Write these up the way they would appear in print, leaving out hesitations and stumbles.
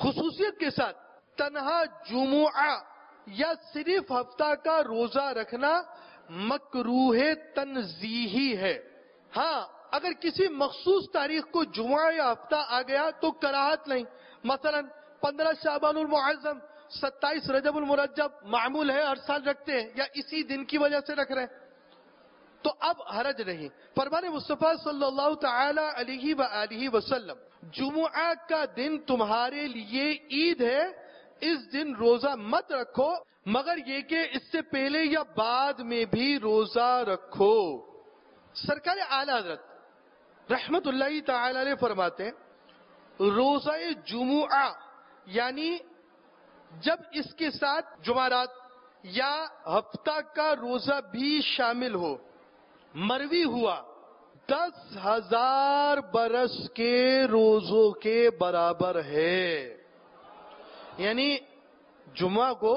خصوصیت کے ساتھ تنہا جمعہ یا صرف ہفتہ کا روزہ رکھنا مکروہ تنزیہی ہے. ہاں اگر کسی مخصوص تاریخ کو جمعہ یا ہفتہ آ گیا تو کراہت نہیں. مثلا 15 شعبان المعظم، 27 رجب المرجب معمول ہے، ہر سال رکھتے ہیں، یا اسی دن کی وجہ سے رکھ رہے ہیں تو اب حرج نہیں. فرمان مصطفیٰ صلی اللہ تعالی علیہ وآلہ وسلم، جمعہ کا دن تمہارے لیے عید ہے، اس دن روزہ مت رکھو مگر یہ کہ اس سے پہلے یا بعد میں بھی روزہ رکھو. سرکار اعلی حضرت رحمت اللہ تعالی علیہ فرماتے ہیں روزہ جمعہ یعنی جب اس کے ساتھ جمعرات یا ہفتہ کا روزہ بھی شامل ہو، مروی ہوا 10,000 برس کے روزوں کے برابر ہے. یعنی جمعہ کو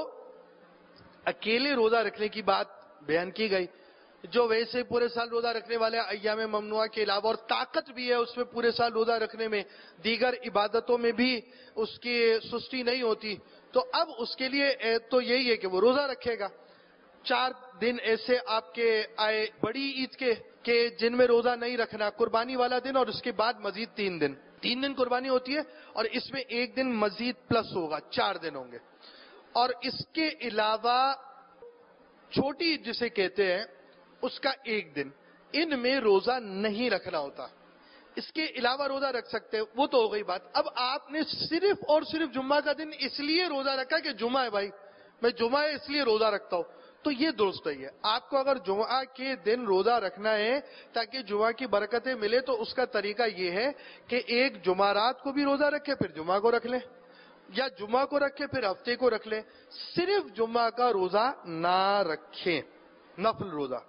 اکیلے روزہ رکھنے کی بات بیان کی گئی، جو ویسے پورے سال روزہ رکھنے والے ایام ممنوعہ کے علاوہ، اور طاقت بھی ہے اس میں پورے سال روزہ رکھنے میں، دیگر عبادتوں میں بھی اس کی سستی نہیں ہوتی، تو اب اس کے لیے تو یہی ہے کہ وہ روزہ رکھے گا. 4 دن ایسے آپ کے آئے بڑی عید کے کہ جن میں روزہ نہیں رکھنا، قربانی والا دن اور اس کے بعد مزید 3 دن. 3 دن قربانی ہوتی ہے اور اس میں 1 دن مزید پلس ہوگا، 4 دن ہوں گے. اور اس کے علاوہ چھوٹی عید جسے کہتے ہیں اس کا 1 دن، ان میں روزہ نہیں رکھنا ہوتا. اس کے علاوہ روزہ رکھ سکتے ہیں، وہ تو ہو گئی بات. اب آپ نے صرف اور صرف جمعہ کا دن اس لیے روزہ رکھا کہ جمعہ ہے بھائی، میں جمعہ ہے اس لیے روزہ رکھتا ہوں، تو یہ درست نہیں ہے. آپ کو اگر جمعہ کے دن روزہ رکھنا ہے تاکہ جمعہ کی برکتیں ملے تو اس کا طریقہ یہ ہے کہ ایک جمعرات کو بھی روزہ رکھے پھر جمعہ کو رکھ لیں، یا جمعہ کو رکھے پھر ہفتے کو رکھ لیں. صرف جمعہ کا روزہ نہ رکھیں، نفل روزہ.